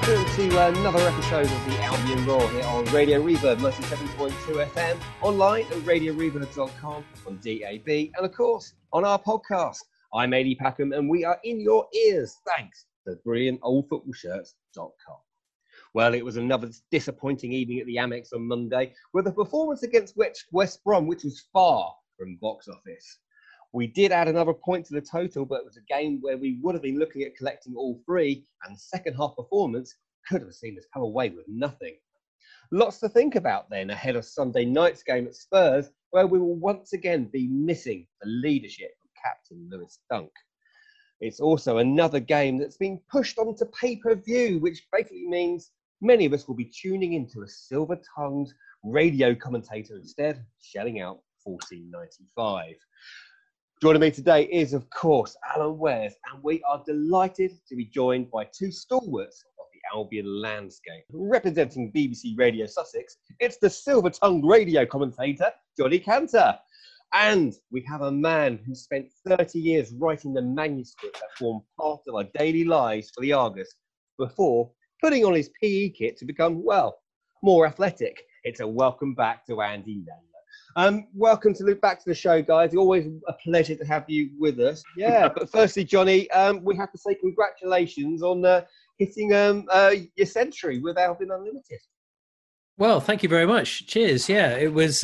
welcome to another episode of the Albion Roar here on Radio Reverb 97.2 FM, online at radioreverb.com, on DAB, and of course on our podcast. I'm Adi Packham, and we are in your ears thanks to brilliantoldfootballshirts.com. Well, it was another disappointing evening at the Amex on Monday with a performance against West Brom, which was far from box office. We did add another point to the total, but it was a game where we would have been looking at collecting all three, and the second half performance could have seen us come away with nothing. Lots to think about then ahead of Sunday night's game at Spurs, where we will once again be missing the leadership of Captain Lewis Dunk. It's also another game that's been pushed onto pay-per-view, which basically means many of us will be tuning into a silver-tongued radio commentator instead, shelling out $14.95. Joining me today is, of course, Alan Wares, and we are delighted to be joined by two stalwarts of the Albion landscape. Representing BBC Radio Sussex, it's the silver-tongued radio commentator, Johnny Cantor. And we have a man who spent 30 years writing the manuscript that formed part of our daily lives for the Argus before putting on his PE kit to become, well, more athletic. It's a welcome back to Andy Naylor. Welcome back to the show, guys. Always a pleasure to have you with us. Yeah, but firstly, Johnny, we have to say congratulations on hitting your century with Albion Unlimited. Well, thank you very much. Cheers. Yeah, it was.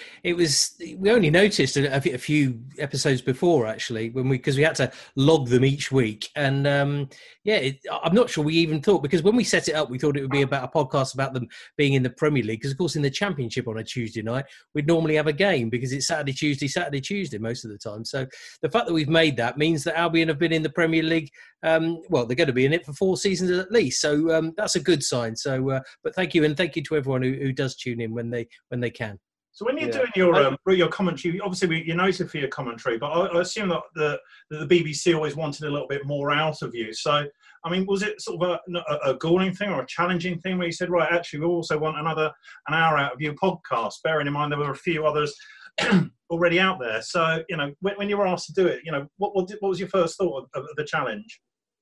We only noticed a few episodes before, actually, because we had to log them each week, and I'm not sure we even thought, because when we set it up, we thought it would be about a podcast about them being in the Premier League, because of course in the Championship on a Tuesday night we'd normally have a game because it's Saturday, Tuesday most of the time. So the fact that we've made that means that Albion have been in the Premier League. Well, they're going to be in it for 4 seasons at least, so that's a good sign. So, but thank you, and thank you to everyone who does tune in when they can. So when you're doing your commentary, obviously you're noted for your commentary, but I assume that the BBC always wanted a little bit more out of you. So, I mean, was it sort of a galling thing or a challenging thing where you said, right, actually, we also want an hour out of your podcast, bearing in mind there were a few others already out there. So, when you were asked to do it, what was your first thought of the challenge?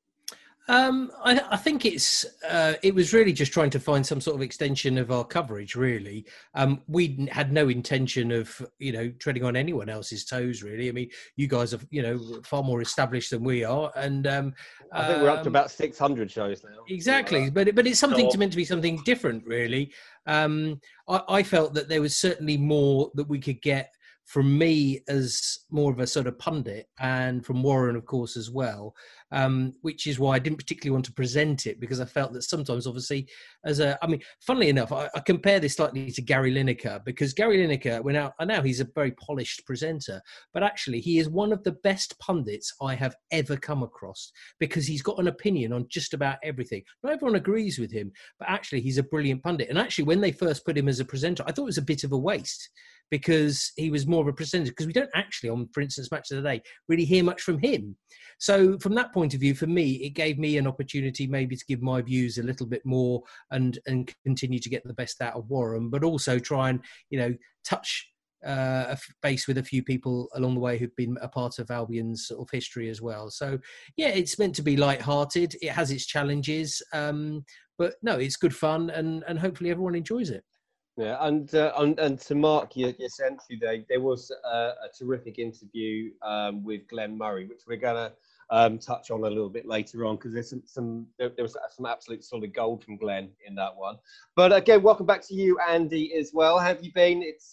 I think it was really just trying to find some sort of extension of our coverage, really. We had no intention of, treading on anyone else's toes, really. I mean, you guys are, far more established than we are. And I think we're up to about 600 shows now. Exactly. But it's something meant to be something different, really. I felt that there was certainly more that we could get from me as more of a sort of pundit, and from Warren, of course, as well, which is why I didn't particularly want to present it, because I felt that sometimes, obviously, funnily enough, I compare this slightly to Gary Lineker, because Gary Lineker, I know he's a very polished presenter, but actually he is one of the best pundits I have ever come across, because he's got an opinion on just about everything. Not everyone agrees with him, but actually he's a brilliant pundit. And actually, when they first put him as a presenter, I thought it was a bit of a waste, because he was more of a presenter, because we don't actually, on, for instance, Match of the Day, really hear much from him. So from that point of view, for me, it gave me an opportunity maybe to give my views a little bit more and continue to get the best out of Warren, but also try and, touch base with a few people along the way who've been a part of Albion's sort of history as well. So, yeah, it's meant to be light-hearted. It has its challenges, but no, it's good fun, and hopefully everyone enjoys it. Yeah, and to mark your century day, there was a terrific interview with Glenn Murray, which we're going to touch on a little bit later on, because there was some absolute solid gold from Glenn in that one. But again, welcome back to you, Andy, as well. How have you been? It's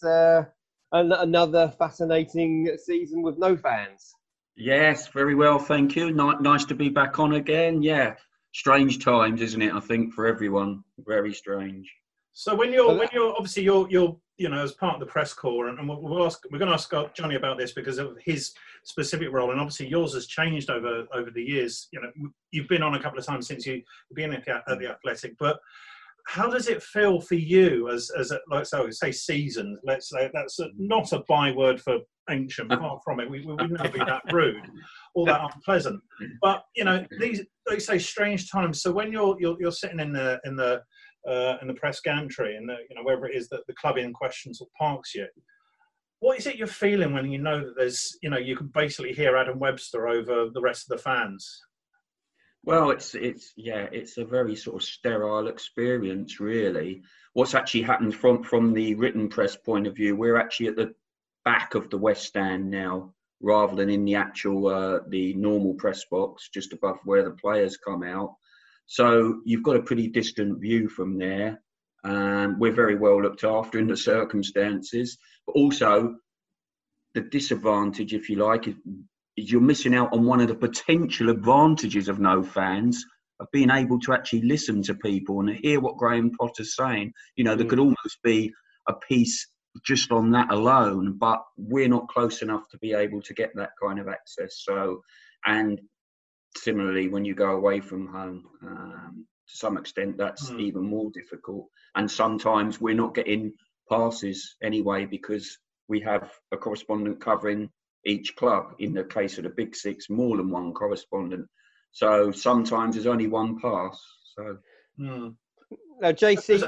another fascinating season with no fans. Yes, very well, thank you. Nice to be back on again. Yeah, strange times, isn't it? I think for everyone, very strange. So when you're obviously you're as part of the press corps, and we're going to ask Johnny about this because of his specific role, and obviously yours has changed over the years. You've been on a couple of times since you've been at the Athletic, but how does it feel for you as say seasoned? Let's say that's not a byword for ancient. Far from it. We would never be that rude, all that unpleasant. But these, like you say, strange times. So when you're sitting in the press gantry, and wherever it is that the club in question sort of parks you, what is it you're feeling when you know that there's you can basically hear Adam Webster over the rest of the fans? Well, it's a very sort of sterile experience, really. What's actually happened from the written press point of view, we're actually at the back of the West Stand now, rather than in the actual the normal press box, just above where the players come out. So you've got a pretty distant view from there. We're very well looked after in the circumstances, but also the disadvantage, if you like, is you're missing out on one of the potential advantages of no fans, of being able to actually listen to people and hear what Graham Potter's saying. You know, there could almost be a piece just on that alone, but we're not close enough to be able to get that kind of access. So, and similarly, when you go away from home, to some extent, that's even more difficult. And sometimes we're not getting passes anyway because we have a correspondent covering each club. In the case of the Big Six, more than one correspondent. So sometimes there's only one pass. So now, JC,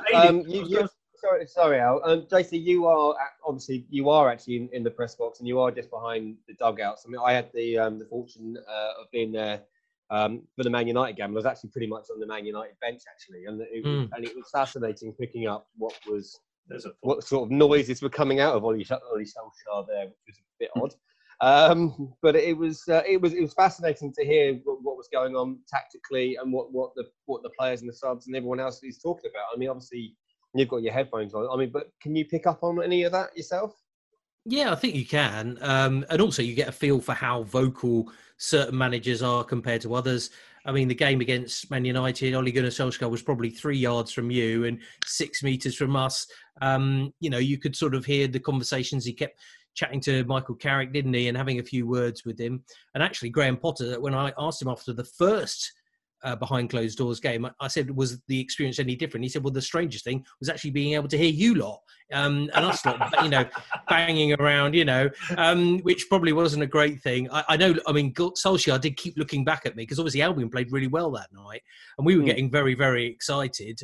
sorry, Al. JC, you are actually in the press box, and you are just behind the dugouts. I mean, I had the fortune of being there for the Man United game. I was actually pretty much on the Man United bench actually, and it was fascinating picking up what sort of noises were coming out of Ollie Solskjaer there, which was a bit odd. But it was fascinating to hear what was going on tactically and what the players and the subs and everyone else is talking about. I mean, obviously you've got your headphones on. I mean, but can you pick up on any of that yourself? Yeah, I think you can. And also you get a feel for how vocal certain managers are compared to others. I mean, the game against Man United, Ole Gunnar Solskjaer was probably 3 yards from you and 6 meters from us. You know, you could sort of hear the conversations. He kept chatting to Michael Carrick, didn't he, and having a few words with him. And actually, Graham Potter, when I asked him after the first behind closed doors game, I said, was the experience any different? He said, well, the strangest thing was actually being able to hear you lot and us lot, you know, banging around, you know, which probably wasn't a great thing. I know, I mean, Solskjaer did keep looking back at me because obviously Albion played really well that night and we were getting very, very excited.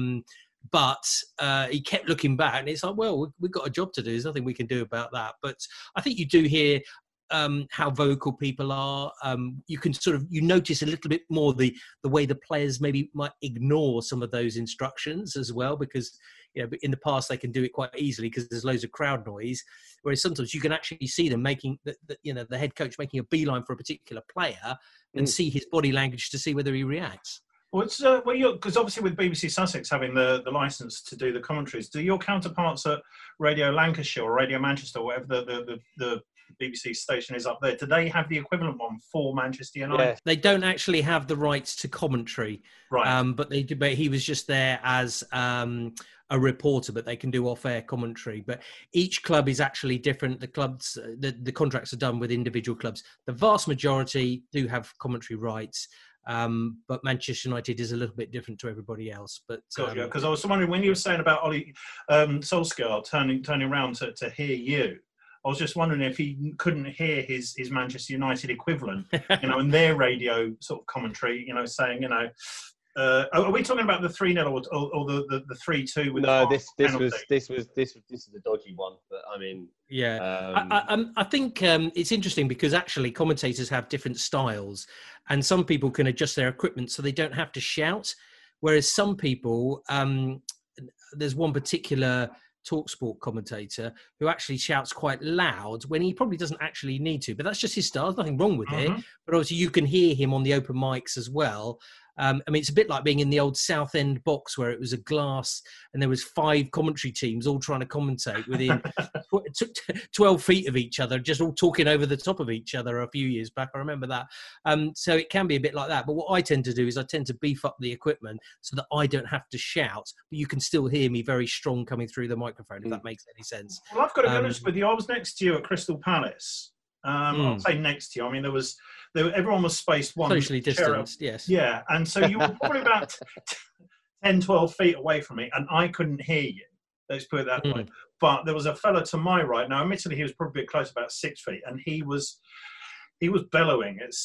But he kept looking back and it's like, well, we've got a job to do. There's nothing we can do about that. But I think you do hear how vocal people are. You can sort of, you notice a little bit more the way the players maybe might ignore some of those instructions as well, because, you know, in the past they can do it quite easily because there's loads of crowd noise. Whereas sometimes you can actually see them making, the head coach making a beeline for a particular player and see his body language to see whether he reacts. Well, it's because obviously with BBC Sussex having the license to do the commentaries, do your counterparts at Radio Lancashire or Radio Manchester, or whatever the BBC station is up there, do they have the equivalent one for Manchester United? Yeah. They don't actually have the rights to commentary, right? But they do. But he was just there as a reporter, but they can do off-air commentary. But each club is actually different. The clubs, the contracts are done with individual clubs. The vast majority do have commentary rights. But Manchester United is a little bit different to everybody else. But because I was wondering when you were saying about Ollie Solskjaer turning around to hear you, I was just wondering if he couldn't hear his Manchester United equivalent, you know, in their radio sort of commentary, you know, saying, you know, are we talking about the 3-0 or the 3-2? No, this is a dodgy one, but I mean, yeah, I think it's interesting because actually commentators have different styles, and some people can adjust their equipment so they don't have to shout, whereas some people, there's one particular TalkSport commentator who actually shouts quite loud when he probably doesn't actually need to, but that's just his style. There's nothing wrong with it. But obviously you can hear him on the open mics as well. I mean, it's a bit like being in the old Southend box where it was a glass and there was 5 commentary teams all trying to commentate within 12 feet of each other, just all talking over the top of each other a few years back. I remember that. So it can be a bit like that. But what I tend to do is I tend to beef up the equipment so that I don't have to shout, but you can still hear me very strong coming through the microphone, if that makes any sense. Well, I've got to be honest with you. I was next to you at Crystal Palace. I'll say next to you. I mean, everyone was spaced one. Socially distanced, yes. Yeah, and so you were probably about 10, 12 feet away from me, and I couldn't hear you. Let's put it that way. But there was a fella to my right. Now, admittedly, he was probably a bit close, about 6 feet, and he was bellowing. It's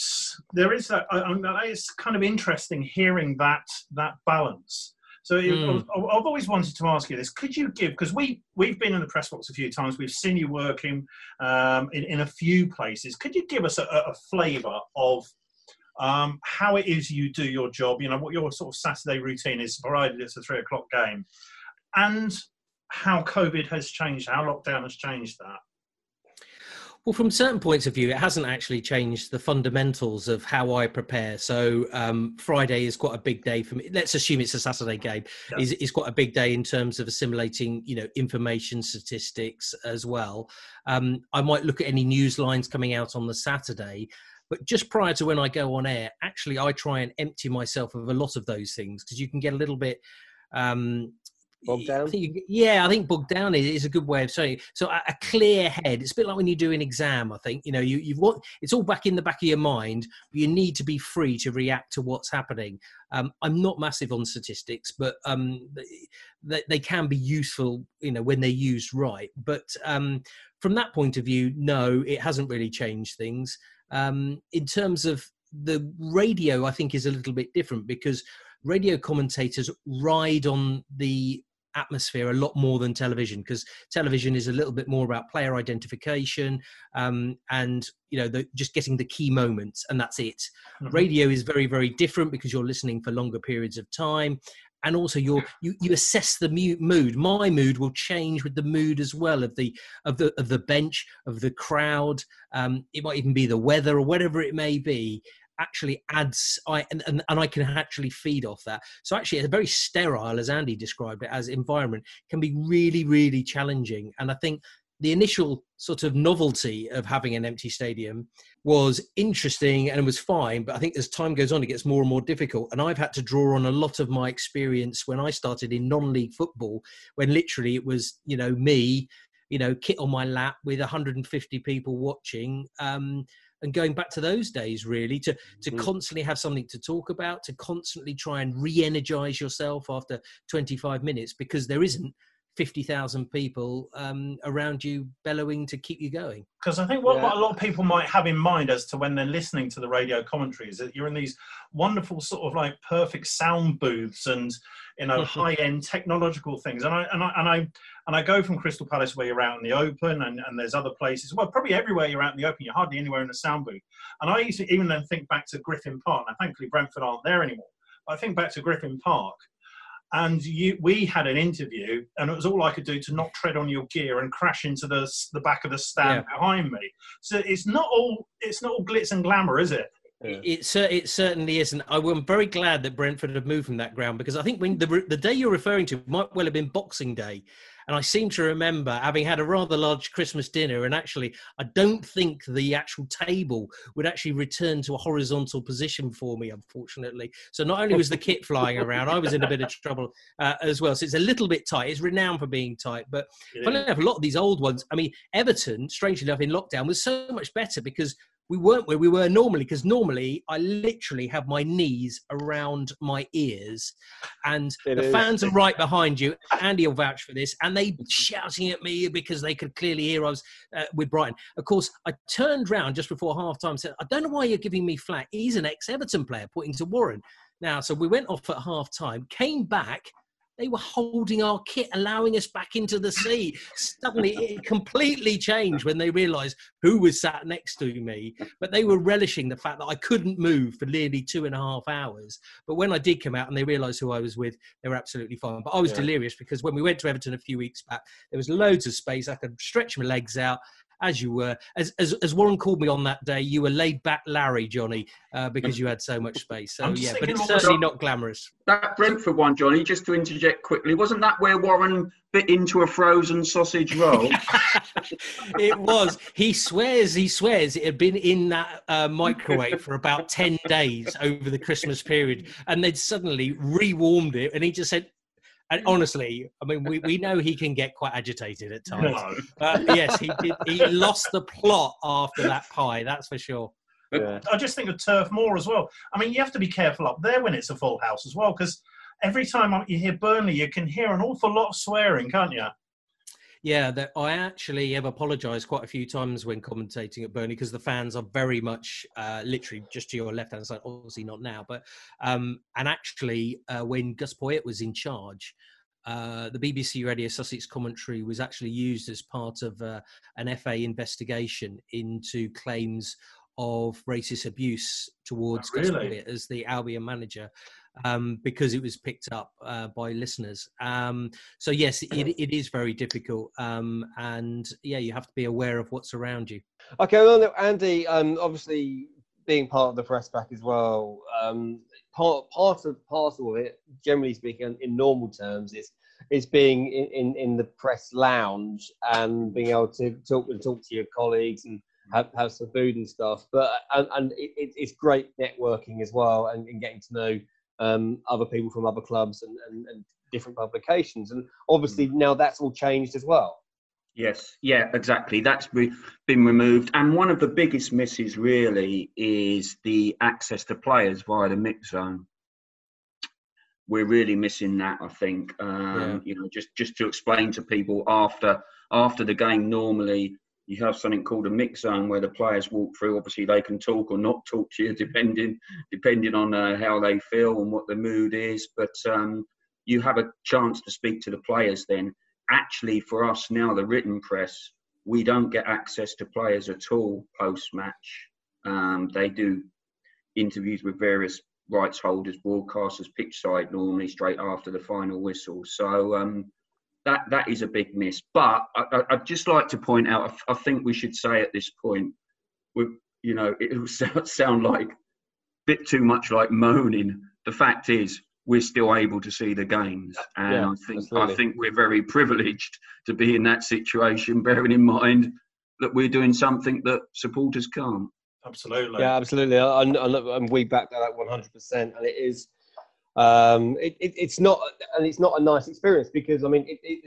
kind of interesting hearing that balance. So I've always wanted to ask you this. Could you give, because we've been in the press box a few times, we've seen you working in a few places. Could you give us a flavour of how it is you do your job, you know, what your sort of Saturday routine is, provided it's a 3 o'clock game, and how COVID has changed, how lockdown has changed that. Well, from certain points of view, it hasn't actually changed the fundamentals of how I prepare. So Friday is quite a big day for me. Let's assume it's a Saturday game. Yeah. Is quite a big day in terms of assimilating, you know, information, statistics as well. I might look at any news lines coming out on the Saturday. But just prior to when I go on air, actually, I try and empty myself of a lot of those things, because you can get a little bit... bogged down? I think bogged down is a good way of saying it. So a clear head. It's a bit like when you do an exam. I think, you know, you've got, it's all back in the back of your mind, but you need to be free to react to what's happening. I'm not massive on statistics, but they can be useful, you know, when they're used right. But from that point of view, no, it hasn't really changed things. In terms of the radio, I think is a little bit different, because radio commentators ride on the atmosphere a lot more than television, because television is a little bit more about player identification and, you know, just getting the key moments, and that's it. Mm-hmm. Radio is very, very different, because you're listening for longer periods of time, and also you assess the mood. My mood will change with the mood as well of the bench, of the crowd. It might even be the weather or whatever it may be. Actually adds, and I can actually feed off that. So actually, a very sterile, as Andy described it, as environment can be really, really challenging. And I think the initial sort of novelty of having an empty stadium was interesting and it was fine. But I think as time goes on, it gets more and more difficult. And I've had to draw on a lot of my experience when I started in non-league football, when literally it was, you know, me, you know, kit on my lap with 150 people watching. And going back to those days, really, to constantly have something to talk about, to constantly try and re-energize yourself after 25 minutes, because there isn't 50,000 people around you bellowing to keep you going. Because I think what a lot of people might have in mind as to when they're listening to the radio commentary is that you're in these wonderful sort of like perfect sound booths and, you know, high-end technological things. And I go from Crystal Palace, where you're out in the open, and there's other places. Well, probably everywhere you're out in the open, you're hardly anywhere in a sound booth. And I used to even then think back to Griffin Park. Now, thankfully, Brentford aren't there anymore. But I think back to Griffin Park, and we had an interview, and it was all I could do to not tread on your gear and crash into the back of the stand behind me. So it's not all glitz and glamour, is it? Yeah. It certainly isn't. I'm very glad that Brentford have moved from that ground, because I think when the day you're referring to might well have been Boxing Day. And I seem to remember having had a rather large Christmas dinner, and actually I don't think the actual table would actually return to a horizontal position for me, unfortunately. So not only was the kit flying around, I was in a bit of trouble as well. So it's a little bit tight. It's renowned for being tight. But funny enough, a lot of these old ones, I mean, Everton, strangely enough, in lockdown was so much better, because we weren't where we were normally, because normally I literally have my knees around my ears, and the fans are right behind you. Andy will vouch for this, and they shouting at me because they could clearly hear I was with Brighton. Of course, I turned round just before half-time and said, I don't know why you're giving me flack. He's an ex-Everton player, pointing to Warren. Now, so we went off at half-time, came back. They were holding our kit, allowing us back into the sea. Suddenly, it completely changed when they realised who was sat next to me. But they were relishing the fact that I couldn't move for nearly 2.5 hours. But when I did come out and they realised who I was with, they were absolutely fine. But I was delirious, because when we went to Everton a few weeks back, there was loads of space. I could stretch my legs out. As you were, as Warren called me on that day, you were laid back Larry, Johnny, because you had so much space. So yeah, but it's certainly not glamorous. That Brentford one, Johnny, just to interject quickly, wasn't that where Warren bit into a frozen sausage roll? It was. He swears it had been in that microwave for about 10 days over the Christmas period, and they'd suddenly rewarmed it, and he just said, and honestly, I mean, we know he can get quite agitated at times. Yes, he did. He lost the plot after that pie, that's for sure. Yeah. I just think of Turf Moor as well. I mean, you have to be careful up there when it's a full house as well, because every time you hear Burnley, you can hear an awful lot of swearing, can't you? Yeah, I actually have apologised quite a few times when commentating at Burnley, because the fans are very much literally just to your left-hand side, obviously not now. But and actually, when Gus Poyet was in charge, the BBC Radio Sussex commentary was actually used as part of an FA investigation into claims of racist abuse towards Gus Bennett as the Albion manager, because it was picked up by listeners. So yes, it is very difficult, and yeah, you have to be aware of what's around you. Okay, well, Andy, obviously being part of the press pack as well, part of it, generally speaking, in normal terms, is being in the press lounge and being able to talk to your colleagues and have some food and stuff. But and it's great networking as well, and getting to know other people from other clubs and different publications. And obviously now that's all changed as well. Yes, yeah, exactly. That's been removed. And one of the biggest misses really is the access to players via the mix zone. We're really missing that, I think. You know, just to explain to people after the game, normally you have something called a mix zone where the players walk through. Obviously, they can talk or not talk to you depending on how they feel and what the mood is. But you have a chance to speak to the players then. Actually, for us now, the written press, we don't get access to players at all post-match. They do interviews with various rights holders, broadcasters, pitch side, normally straight after the final whistle. So that is a big miss. But I'd just like to point out, I think we should say at this point, you know, it will sound like a bit too much like moaning. The fact is, we're still able to see the games. And I think we're very privileged to be in that situation, bearing in mind that we're doing something that supporters can't. Absolutely. Yeah, absolutely. And we back that up 100%. And it is, it's not a nice experience because, I mean,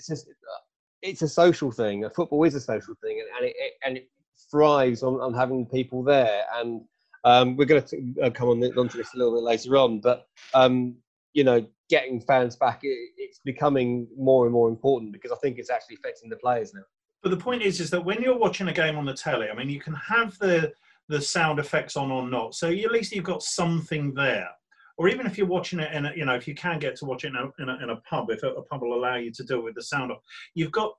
it's a social thing. Football is a social thing, and it thrives on having people there. And we're going to come onto this a little bit later on, but you know, getting fans back, it's becoming more and more important because I think it's actually affecting the players now. But the point is that when you're watching a game on the telly, I mean, you can have the sound effects on or not, so at least you've got something there. Or even if you're watching it in you know, if you can get to watch it in a pub, if a pub will allow you to do it with the sound off, you've got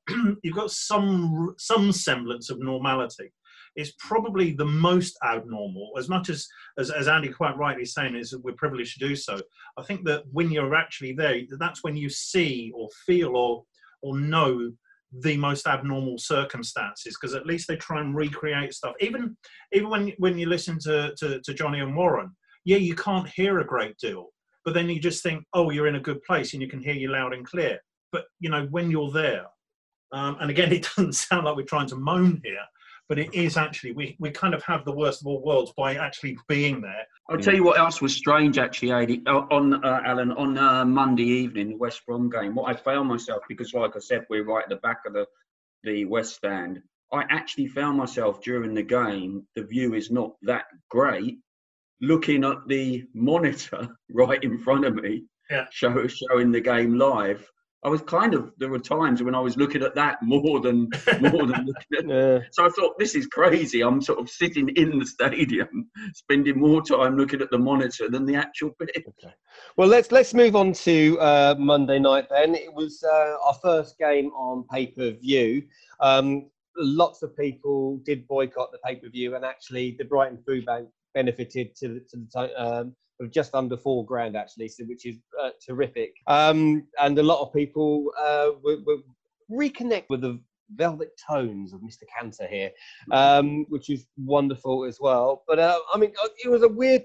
some semblance of normality. It's probably the most abnormal, as much as Andy quite rightly saying is that we're privileged to do so. I think that when you're actually there, that's when you see or feel or know the most abnormal circumstances, because at least they try and recreate stuff. Even when you listen to Johnny and Warren, yeah, you can't hear a great deal, but then you just think, oh, you're in a good place and you can hear you loud and clear. But, you know, when you're there, and again, it doesn't sound like we're trying to moan here, but it is actually, we kind of have the worst of all worlds by actually being there. I'll tell you what else was strange, actually, Adi, Alan, on Monday evening, the West Brom game, what I found myself, because like I said, we're right at the back of the West Stand, I actually found myself during the game, the view is not that great, looking at the monitor right in front of me, showing the game live. I was there were times when I was looking at that more than looking at. So I thought, this is crazy. I'm sort of sitting in the stadium, spending more time looking at the monitor than the actual pitch. Okay. Well, let's move on to Monday night then. It was our first game on pay-per-view. Lots of people did boycott the pay-per-view, and actually the Brighton Food Bank benefited to the of just under £4,000 actually, so which is terrific. And a lot of people were reconnect with the velvet tones of Mr. Cantor here, which is wonderful as well. But I mean, it was a weird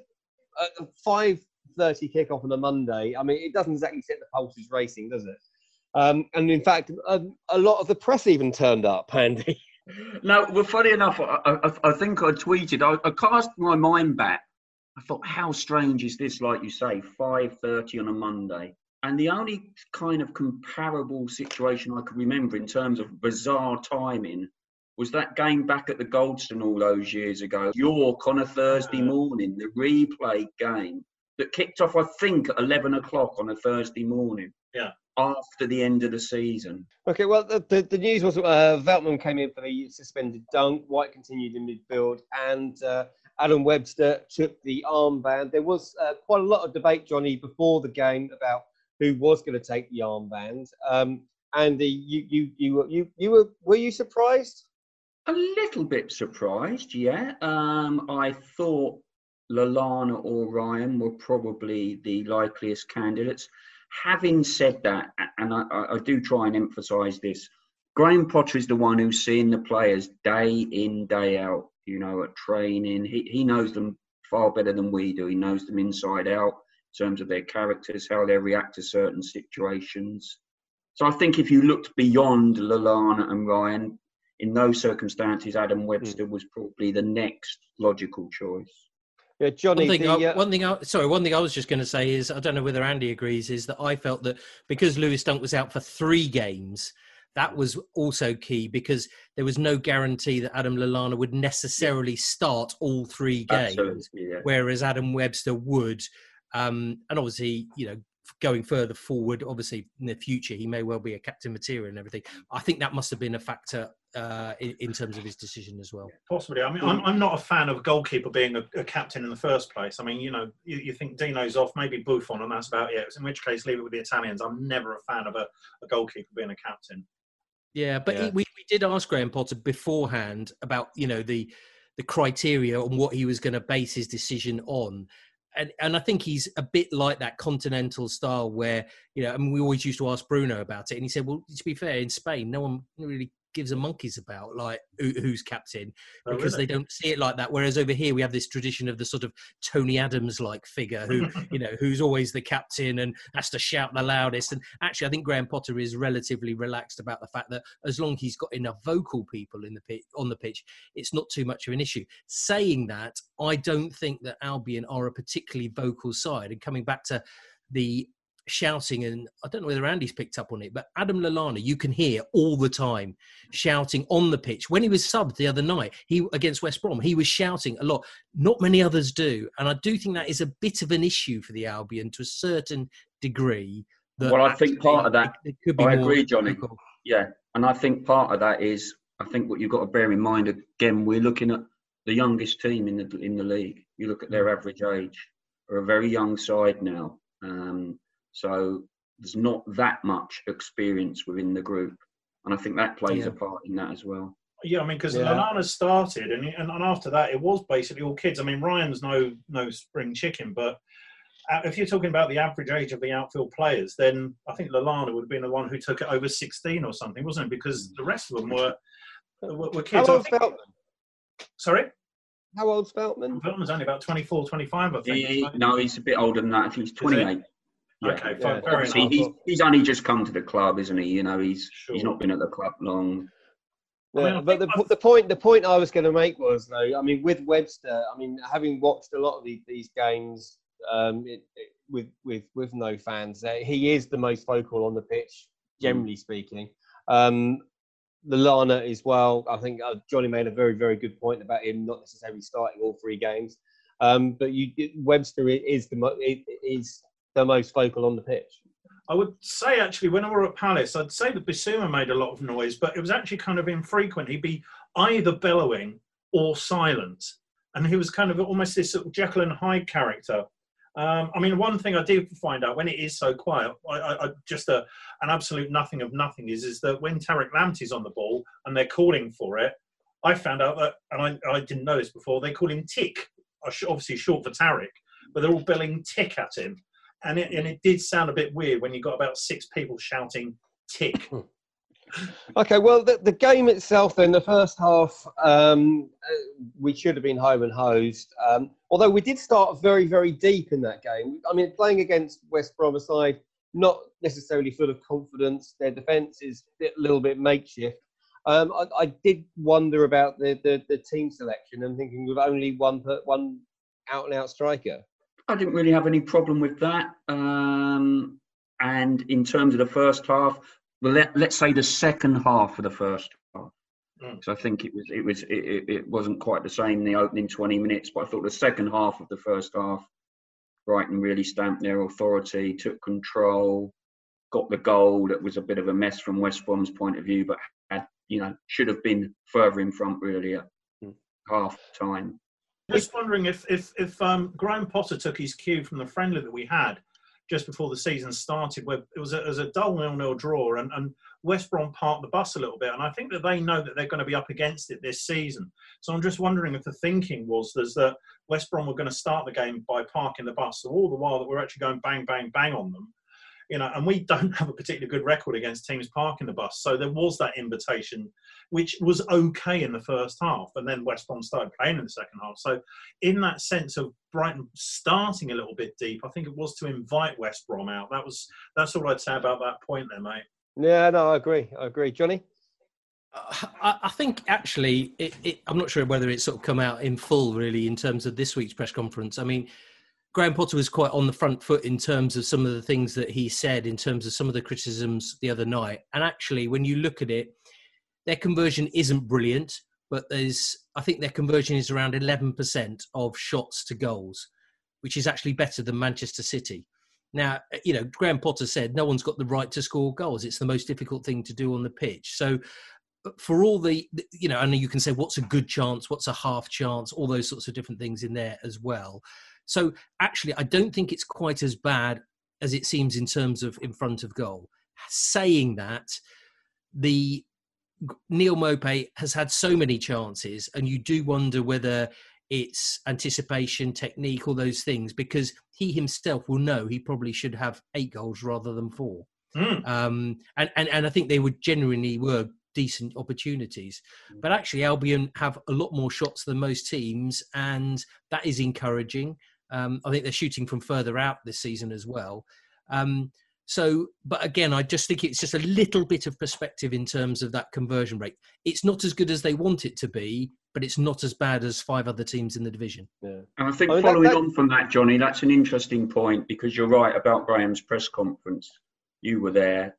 5:30 kickoff on a Monday. I mean, it doesn't exactly set the pulses racing, does it? And in fact, a lot of the press even turned up, Andy. No, well, funny enough, I think I tweeted, I cast my mind back. I thought, how strange is this, like you say, 5:30 on a Monday? And the only kind of comparable situation I could remember in terms of bizarre timing was that game back at the Goldstone all those years ago. York on a Thursday morning, the replay game that kicked off, I think, at 11 o'clock on a Thursday morning. Yeah. After the end of the season. Okay, well, the news was Veltman came in for the suspended Dunk, White continued in midfield, and Adam Webster took the armband. There was quite a lot of debate, Johnny, before the game about who was going to take the armband. Andy, were you surprised? A little bit surprised, yeah. I thought Lallana or Ryan were probably the likeliest candidates. Having said that, and I do try and emphasise this, Graham Potter is the one who's seeing the players day in, day out, at training. He knows them far better than we do. He knows them inside out in terms of their characters, how they react to certain situations. So I think if you looked beyond Lallana and Ryan, in those circumstances, Adam Webster was probably the next logical choice. Yeah, Johnny. One thing I was just going to say is, I don't know whether Andy agrees, is that I felt that because Lewis Dunk was out for 3 games, that was also key, because there was no guarantee that Adam Lallana would necessarily start all 3 games, whereas Adam Webster would. And obviously, going further forward, obviously in the future, he may well be a captain material and everything. I think that must have been a factor in terms of his decision as well. Possibly. I mean, I'm not a fan of a goalkeeper being a captain in the first place. I mean, you think Dino's off, maybe Buffon, and that's about it. In which case, leave it with the Italians. I'm never a fan of a goalkeeper being a captain. Yeah, but we did ask Graham Potter beforehand about, the criteria on what he was going to base his decision on. And I think he's a bit like that continental style where, we always used to ask Bruno about it. And he said, well, to be fair, in Spain, no one really gives a monkey's about like who's captain, because they don't see it like that. Whereas over here, we have this tradition of the sort of Tony Adams-like figure who, who's always the captain and has to shout the loudest. And actually, I think Graham Potter is relatively relaxed about the fact that as long as he's got enough vocal people on the pitch, it's not too much of an issue. Saying that, I don't think that Albion are a particularly vocal side. And coming back to the shouting, and I don't know whether Andy's picked up on it, but Adam Lallana, you can hear all the time shouting on the pitch. When he was subbed the other night, against West Brom, he was shouting a lot. Not many others do, and I do think that is a bit of an issue for the Albion to a certain degree. Well, I think part of that, I agree, Johnny. Difficult. Yeah, and I think part of that is, I think what you've got to bear in mind, again, we're looking at the youngest team in the league. You look at their average age, they're a very young side now. So there's not that much experience within the group. And I think that plays a part in that as well. Yeah, I mean, because Lallana started, and after that, it was basically all kids. I mean, Ryan's no spring chicken, but if you're talking about the average age of the outfield players, then I think Lallana would have been the one who took it over 16 or something, wasn't it? Because the rest of them were kids. How old's Veltman? Sorry? How old's Veltman? Veltman's only about 24, 25, I think. No, he's a bit older than that. I think he's 28. Yeah. Okay, fair enough. He's only just come to the club, isn't he? He's not been at the club long. Yeah, but the point I was going to make was, though, I mean, with Webster, I mean, having watched a lot of these games with no fans, he is the most vocal on the pitch, generally speaking. Lallana as well. I think Johnny made a very, very good point about him not necessarily starting all 3 games. But Webster is the most vocal on the pitch. I would say, actually, when we were at Palace, I'd say that Bissouma made a lot of noise, but it was actually kind of infrequent. He'd be either bellowing or silent. And he was kind of almost this sort of Jekyll and Hyde character. I mean, one thing I did find out when it is so quiet, just an absolute nothing of nothing is that when Tariq Lamptey's on the ball and they're calling for it, I found out that, and I didn't know this before, they call him Tick, obviously short for Tariq, but they're all belling Tick at him. And it did sound a bit weird when you got about 6 people shouting Tick. Okay, well, the game itself, then, the first half, we should have been home and hosed. Although we did start very, very deep in that game. I mean, playing against West Brom aside, not necessarily full of confidence. Their defence is a little bit makeshift. I did wonder about the team selection and thinking with only one out-and-out striker. I didn't really have any problem with that. And in terms of the first half, well, let's say the second half of the first half. So I think it wasn't quite the same in the opening 20 minutes, but I thought the second half of the first half, Brighton really stamped their authority, took control, got the goal. That was a bit of a mess from West Brom's point of view, but should have been further in front really at half time. Just wondering if Graham Potter took his cue from the friendly that we had, just before the season started, where it was a dull 0-0 draw, and West Brom parked the bus a little bit, and I think that they know that they're going to be up against it this season. So I'm just wondering if the thinking was that West Brom were going to start the game by parking the bus, so all the while that we're actually going bang, bang, bang on them. And we don't have a particularly good record against teams parking the bus. So there was that invitation, which was okay in the first half. And then West Brom started playing in the second half. So in that sense of Brighton starting a little bit deep, I think it was to invite West Brom out. That's all I'd say about that point there, mate. Yeah, no, I agree. Johnny? I think actually, I'm not sure whether it's sort of come out in full, really, in terms of this week's press conference. I mean, Graham Potter was quite on the front foot in terms of some of the things that he said, in terms of some of the criticisms the other night. And actually, when you look at it, their conversion isn't brilliant, but I think their conversion is around 11% of shots to goals, which is actually better than Manchester City. Now, Graham Potter said no one's got the right to score goals. It's the most difficult thing to do on the pitch. So for all the, and you can say what's a good chance, what's a half chance, all those sorts of different things in there as well. So actually, I don't think it's quite as bad as it seems in terms of in front of goal. Saying that, the Neal Maupay has had so many chances, and you do wonder whether it's anticipation, technique, all those things, because he himself will know he probably should have 8 goals rather than 4. And I think they genuinely were decent opportunities. But actually, Albion have a lot more shots than most teams, and that is encouraging. I think they're shooting from further out this season as well. But again, I just think it's just a little bit of perspective in terms of that conversion rate. It's not as good as they want it to be, but it's not as bad as 5 other teams in the division. Yeah. And I think following on from that, Johnny, that's an interesting point, because you're right about Graham's press conference. You were there,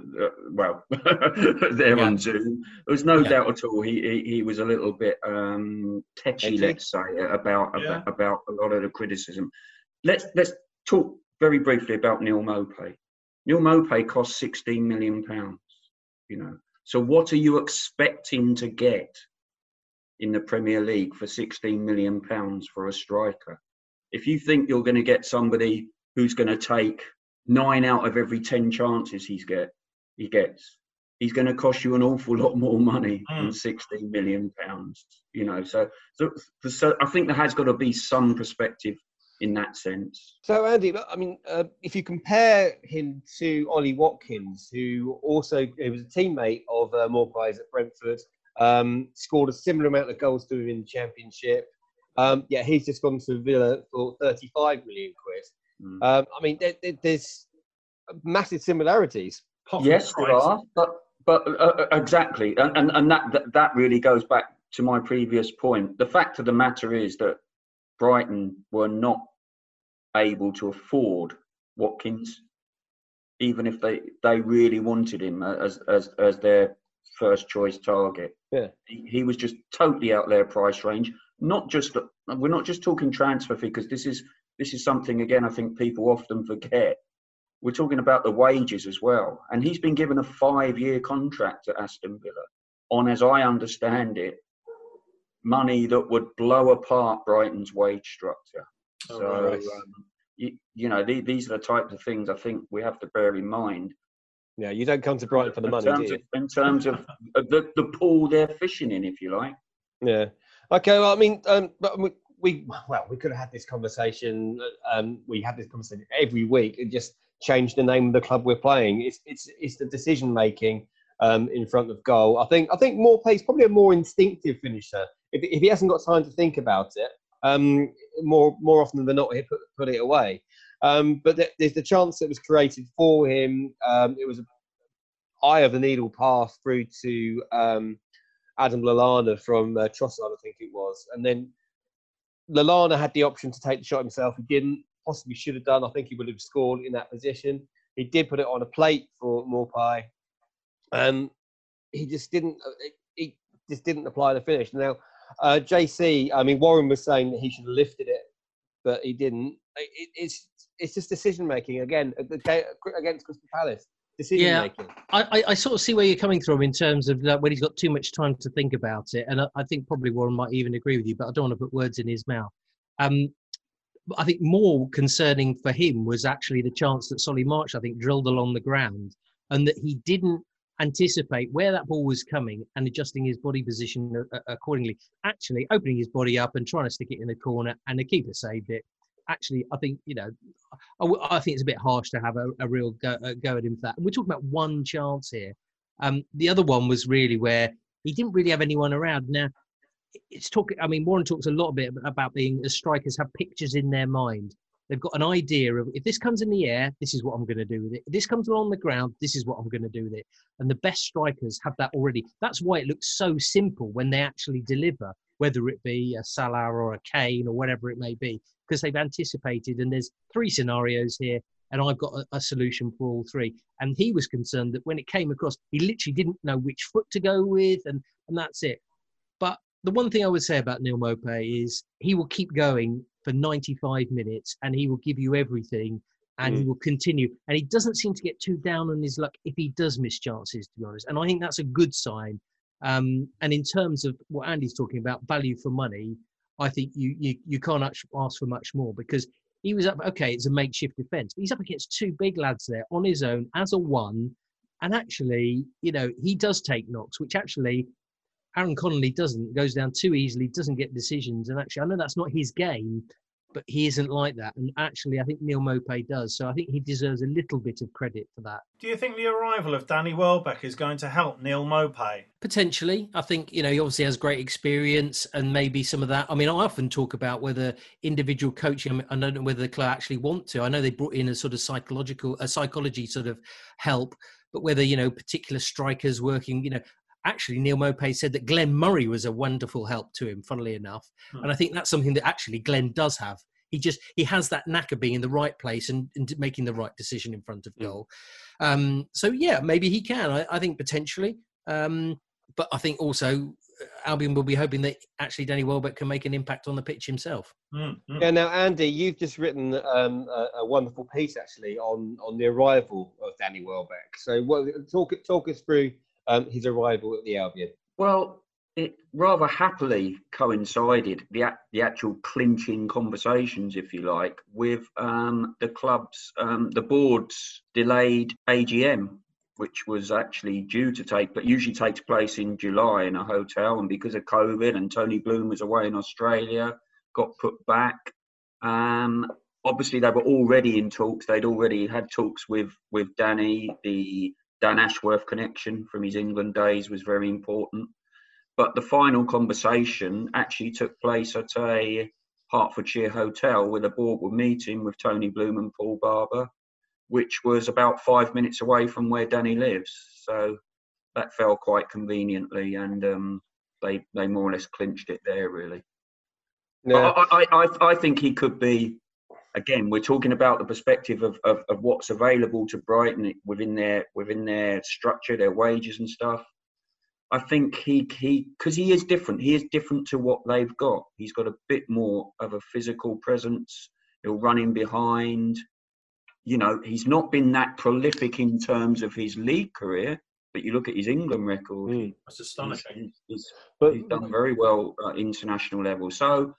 there on Zoom. There was no doubt at all. He was a little bit tetchy, let's say, about a lot of the criticism. Let's talk very briefly about Neal Maupay. Neal Maupay cost £16 million. So what are you expecting to get in the Premier League for £16 million for a striker? If you think you're going to get somebody who's going to take 9 out of every 10 chances he gets, he's going to cost you an awful lot more money than £16 million. So I think there has got to be some perspective in that sense. So Andy, I mean, if you compare him to Ollie Watkins, who was a teammate of Maupay's at Brentford, scored a similar amount of goals to him in the Championship. He's just gone to Villa for 35 million quid. I mean, there's massive similarities. Yes, there are, but exactly, and that really goes back to my previous point. The fact of the matter is that Brighton were not able to afford Watkins, even if they really wanted him as their first choice target. Yeah, he was just totally out their price range. We're not just talking transfer fee, because this is something, again, I think people often forget. We're talking about the wages as well. And he's been given a 5-year contract at Aston Villa on, as I understand it, money that would blow apart Brighton's wage structure. These are the types of things I think we have to bear in mind. Yeah, you don't come to Brighton for the money, do you? In terms of the pool they're fishing in, if you like. Yeah. Okay, well, I mean, we could have had this conversation. We have this conversation every week and just change the name of the club we're playing. It's the decision making in front of goal. I think Maupay's probably a more instinctive finisher. If he hasn't got time to think about it, more often than not, he'll put it away. But there's the chance that was created for him. It was an eye of the needle pass through to Adam Lallana from Trossard, I think it was, and then Lallana had the option to take the shot himself. He didn't. Possibly should have done. I think he would have scored in that position. He did put it on a plate for Maupay. He just didn't. He just didn't apply the finish. Now, JC. I mean, Warren was saying that he should have lifted it, but he didn't. It's just decision making again against Crystal Palace. Decision making. I sort of see where you're coming from in terms of when he's got too much time to think about it, and I think probably Warren might even agree with you, but I don't want to put words in his mouth. I think more concerning for him was actually the chance that Solly March, I think, drilled along the ground, and that he didn't anticipate where that ball was coming and adjusting his body position accordingly. Actually, opening his body up and trying to stick it in the corner, and the keeper saved it. Actually, I think, I think it's a bit harsh to have a real go at him for that. And we're talking about one chance here. The other one was really where he didn't really have anyone around. Now, Warren talks a lot about being, as strikers have pictures in their mind. They've got an idea of, if this comes in the air, this is what I'm going to do with it. If this comes along the ground, this is what I'm going to do with it. And the best strikers have that already. That's why it looks so simple when they actually deliver, whether it be a Salah or a Kane or whatever it may be, because they've anticipated. And there's 3 scenarios here, and I've got a solution for all 3. And he was concerned that when it came across, he literally didn't know which foot to go with, and that's it. But the one thing I would say about Neal Maupay is he will keep going for 95 minutes and he will give you everything, and he will continue. And he doesn't seem to get too down on his luck if he does miss chances, to be honest. And I think that's a good sign. And in terms of what Andy's talking about, value for money, I think you can't ask for much more, because he was up, okay, it's a makeshift defence, but he's up against 2 big lads there on his own as a one. And actually, he does take knocks, which actually Aaron Connolly doesn't, goes down too easily, doesn't get decisions. And actually, I know that's not his game, but he isn't like that. And actually, I think Neal Maupay does. So I think he deserves a little bit of credit for that. Do you think the arrival of Danny Welbeck is going to help Neal Maupay? Potentially. I think, he obviously has great experience, and maybe some of that. I often talk about whether individual coaching, I don't know whether the club actually want to. I know they brought in a sort of psychology sort of help, but whether, particular strikers working, actually, Neal Maupay said that Glenn Murray was a wonderful help to him, funnily enough. And I think that's something that actually Glenn does have. He has that knack of being in the right place and making the right decision in front of goal. So, yeah, maybe he can. I think potentially. But I think also Albion will be hoping that actually Danny Welbeck can make an impact on the pitch himself. Yeah, now, Andy, you've just written a wonderful piece, actually, on the arrival of Danny Welbeck. So talk us through his arrival at the Albion. Well, it rather happily coincided, the actual clinching conversations, if you like, with the club's, the board's delayed AGM, which was actually due to usually takes place in July in a hotel, and because of COVID and Tony Bloom was away in Australia, got put back. Obviously, they were already in talks. They'd already had talks with Danny. The Dan Ashworth connection from his England days was very important. But the final conversation actually took place at a Hertfordshire hotel where the board were meeting with Tony Bloom and Paul Barber, which was about 5 minutes away from where Danny lives. So that fell quite conveniently, and they more or less clinched it there, really. Yeah. I think he could be. Again, we're talking about the perspective of what's available to Brighton within their structure, their wages and stuff. I think because he is different. He is different to what they've got. He's got a bit more of a physical presence. He'll run in behind. He's not been that prolific in terms of his league career, but you look at his England record. That's astonishing. He's done very well at international level. So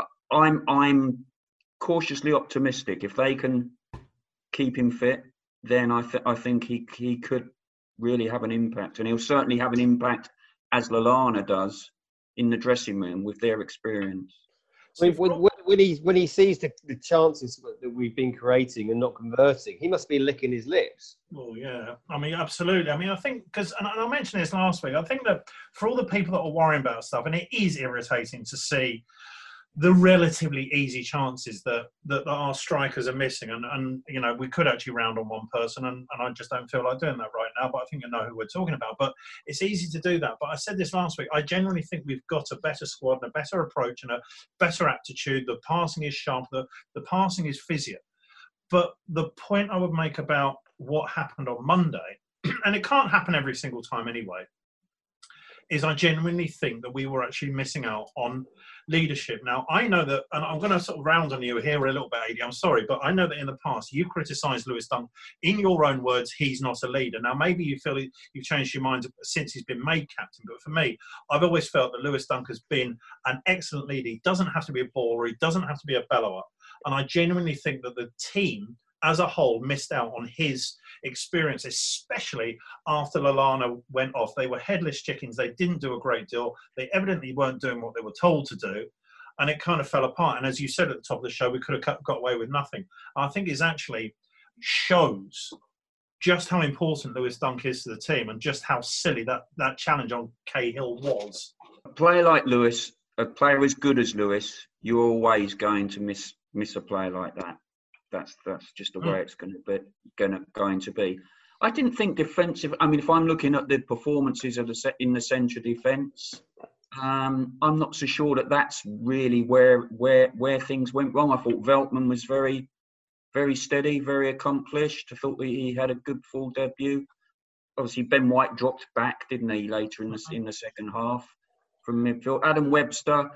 I'm cautiously optimistic. If they can keep him fit, then I think he could really have an impact, and he'll certainly have an impact, as Lallana does, in the dressing room with their experience. When he sees the chances that we've been creating and not converting, he must be licking his lips. Well, yeah. Absolutely. I think, and I mentioned this last week, I think that for all the people that are worrying about stuff, and it is irritating to see the relatively easy chances that our strikers are missing. And we could actually round on one person, and I just don't feel like doing that right now, but I think I know who we're talking about. But it's easy to do that. But I said this last week, I genuinely think we've got a better squad and a better approach and a better aptitude. The passing is sharp, the passing is physio. But the point I would make about what happened on Monday, and it can't happen every single time anyway, is I genuinely think that we were actually missing out on leadership. Now, I know that, and I'm going to sort of round on you here a little bit, AD, I'm sorry, but I know that in the past you criticised Lewis Dunk. In your own words, he's not a leader. Now, maybe you feel you've changed your mind since he's been made captain, but for me, I've always felt that Lewis Dunk has been an excellent leader. He doesn't have to be a baller, he doesn't have to be a bellower. And I genuinely think that the team as a whole missed out on his experience, especially after Lallana went off. They were headless chickens. They didn't do a great deal. They evidently weren't doing what they were told to do. And it kind of fell apart. And as you said at the top of the show, we could have got away with nothing. I think it actually shows just how important Lewis Dunk is to the team and just how silly that challenge on Cahill was. A player like Lewis, a player as good as Lewis, you're always going to miss a player like that. That's just the way it's going to be. I didn't think defensive. I mean, if I'm looking at the performances of in the central defence, I'm not so sure that that's really where things went wrong. I thought Veltman was very, very steady, very accomplished. I thought that he had a good full debut. Obviously, Ben White dropped back, didn't he, later in the second half from midfield. Adam Webster.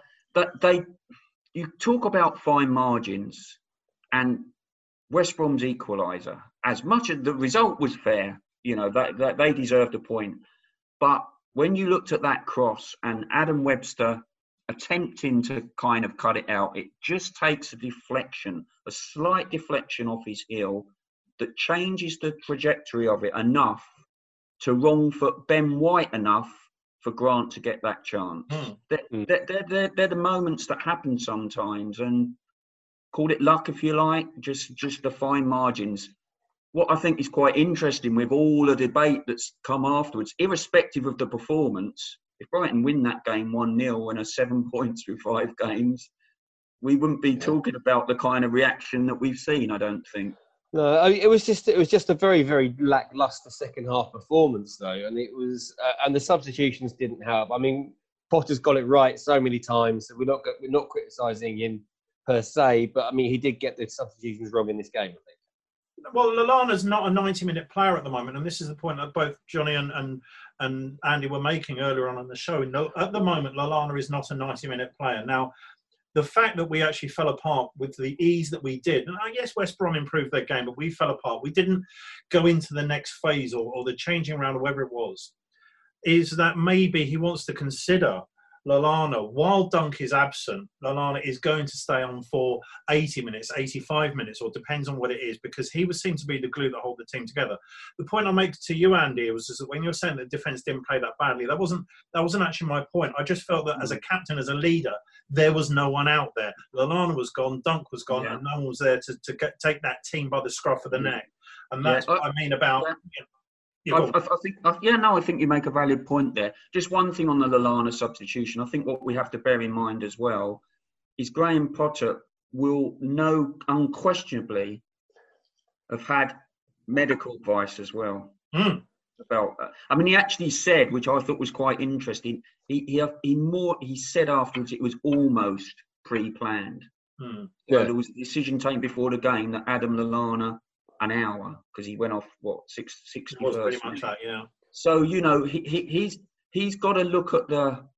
You talk about fine margins, and West Brom's equaliser, as much as the result was fair, that they deserved a point. But when you looked at that cross and Adam Webster attempting to kind of cut it out, it just takes a slight deflection off his heel that changes the trajectory of it enough to wrong foot Ben White enough for Grant to get that chance. They're the moments that happen sometimes, and call it luck if you like, just the fine margins. What I think is quite interesting with all the debate that's come afterwards, irrespective of the performance, if Brighton win that game 1-0 and are 7 points through 5 games, we wouldn't be talking about the kind of reaction that we've seen, I don't think. No, it was just a very, very lacklustre second half performance though, and it was and the substitutions didn't help. I mean, Potter's got it right so many times, so we're not criticising him per se, but I mean he did get the substitutions wrong in this game, I think. Well, Lallana's not a 90-minute player at the moment, and this is the point that both Johnny and Andy were making earlier on in the show. No, at the moment, Lallana is not a 90-minute player. Now, the fact that we actually fell apart with the ease that we did, and I guess West Brom improved their game, but we fell apart. We didn't go into the next phase or the changing around or whatever it was, is that maybe he wants to consider Lallana, while Dunk is absent, Lallana is going to stay on for 80 minutes, 85 minutes, or depends on what it is, because he would seem to be the glue that hold the team together. The point I make to you, Andy, was that when you're saying that defence didn't play that badly, that wasn't actually my point. I just felt that as a captain, as a leader, there was no one out there. Lallana was gone, Dunk was gone, and no one was there to take that team by the scruff of the neck. And that's what I mean about... I think you make a valid point there. Just one thing on the Lallana substitution. I think what we have to bear in mind as well is Graham Potter will unquestionably have had medical advice as well about that. I mean, he actually said, which I thought was quite interesting, he said afterwards it was almost pre-planned. There was a decision taken before the game that Adam Lallana an hour, because he went off 60 was pretty much that, so he's got to look at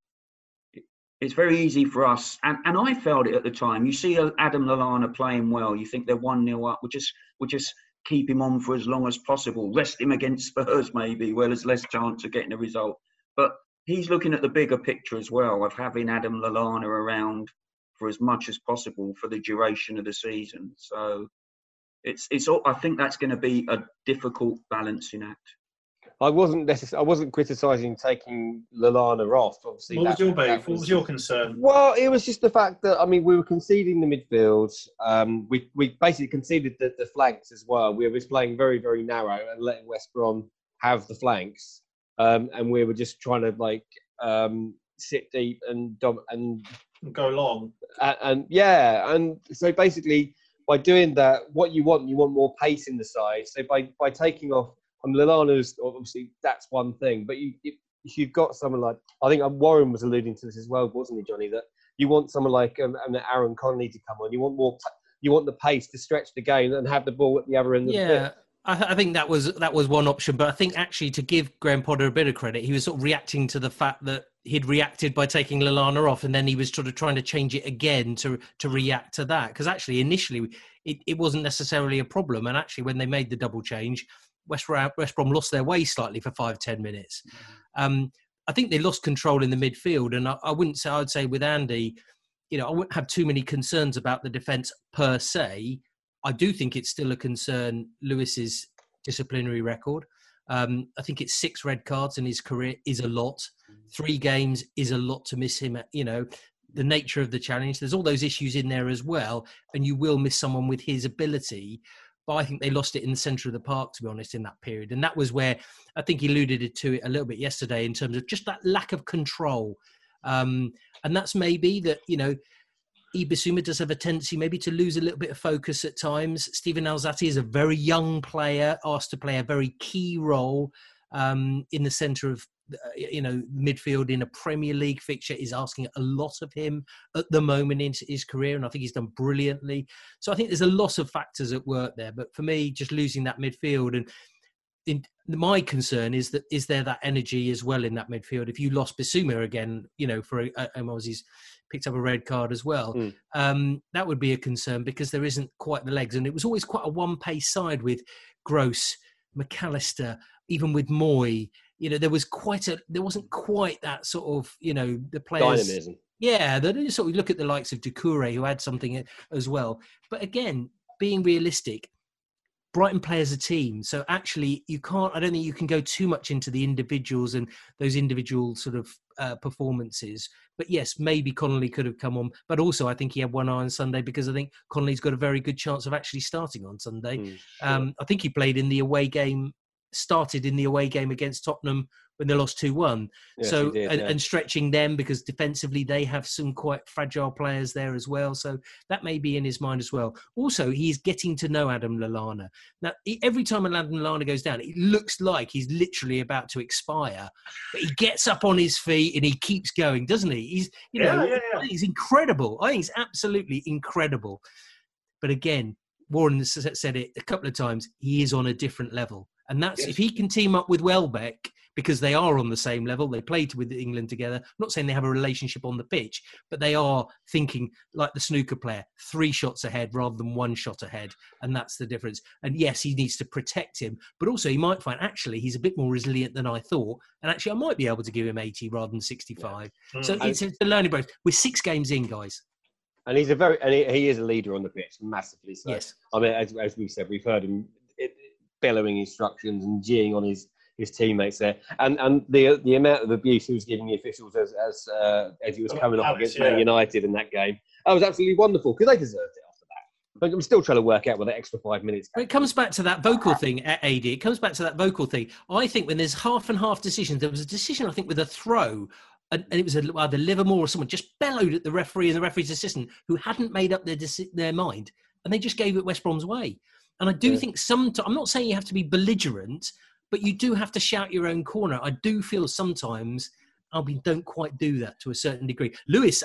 it's very easy for us, and I felt it at the time. You see Adam Lallana playing well, you think they're 1-0 up, we'll just keep him on for as long as possible, rest him against Spurs maybe where there's less chance of getting a result. But he's looking at the bigger picture as well, of having Adam Lallana around for as much as possible for the duration of the season. So I think that's going to be a difficult balancing act. I wasn't criticising taking Lallana off. Obviously, what was your beef? What was your concern? Well, it was just the fact that we were conceding the midfield. We basically conceded the flanks as well. We were playing very, very narrow and letting West Brom have the flanks, and we were just trying to sit deep and go long. And so basically, by doing that, what you want more pace in the side. So by taking off Lallana's, obviously that's one thing. But if you've got someone like, I think Warren was alluding to this as well, wasn't he, Johnny? That you want someone like Aaron Connolly to come on. You want the pace to stretch the game and have the ball at the other end of the pitch. I think that was one option, but I think actually to give Graham Potter a bit of credit, he was sort of reacting to the fact that he'd reacted by taking Lallana off, and then he was sort of trying to change it again to react to that. Because actually, initially, it wasn't necessarily a problem, and actually, when they made the double change, West Brom lost their way slightly for 5-10 minutes. I think they lost control in the midfield, and I would say with Andy, I wouldn't have too many concerns about the defence per se. I do think it's still a concern, Lewis's disciplinary record. I think it's 6 red cards in his career is a lot. 3 games is a lot to miss him. The nature of the challenge. There's all those issues in there as well. And you will miss someone with his ability. But I think they lost it in the centre of the park, to be honest, in that period. And that was where I think he alluded to it a little bit yesterday in terms of just that lack of control. And that's maybe that, Bissouma does have a tendency maybe to lose a little bit of focus at times. Steven Alzate is a very young player, asked to play a very key role in the centre of, midfield in a Premier League fixture, is asking a lot of him at the moment in his career. And I think he's done brilliantly. So I think there's a lot of factors at work there. But for me, just losing that midfield my concern is there that energy as well in that midfield? If you lost Bissouma again, for he's picked up a red card as well, that would be a concern because there isn't quite the legs. And it was always quite a one-pace side with Gross, McAllister, even with Moy. There wasn't quite that sort of, the players. Dynamism. Yeah, they sort of look at the likes of Doucouré, who had something as well. But again, being realistic, Brighton play as a team. So actually, I don't think you can go too much into the individuals and those individual sort of performances. But yes, maybe Connolly could have come on. But also, I think he had one eye on Sunday because I think Connolly's got a very good chance of actually starting on Sunday. Sure. I think he played in the away game, started in the away game against Tottenham when they lost 2-1. Yes, so and stretching them because defensively they have some quite fragile players there as well. So that may be in his mind as well. Also, he's getting to know Adam Lallana. Now, every time Adam Lallana goes down, it looks like he's literally about to expire. But he gets up on his feet and he keeps going, doesn't he? He's, he's incredible. I think he's absolutely incredible. But again, Warren said it a couple of times, he is on a different level. And that's if he can team up with Welbeck, because they are on the same level. They played with England together. I'm not saying they have a relationship on the pitch, but they are thinking like the snooker player, 3 shots ahead rather than 1 shot ahead. And that's the difference. And yes, he needs to protect him, but also he might find actually he's a bit more resilient than I thought. And actually I might be able to give him 80 rather than 65. Yeah. So it's a learning process. We're 6 games in, guys. And he is a leader on the pitch, massively so. Yes. I mean, as we said, we've heard him bellowing instructions and geeing on his teammates there, and the amount of abuse he was giving the officials as he was coming up against Man United in that game, that was absolutely wonderful because they deserved it after that. But I'm still trying to work out where that extra 5 minutes. It comes back to that vocal thing, AD. It comes back to that vocal thing. I think when there's half and half decisions, there was a decision I think with a throw. And it was either Livermore or someone just bellowed at the referee and the referee's assistant who hadn't made up their mind, and they just gave it West Brom's way. And I do think sometimes, I'm not saying you have to be belligerent, but you do have to shout your own corner. I do feel sometimes Albion don't quite do that to a certain degree. Lewis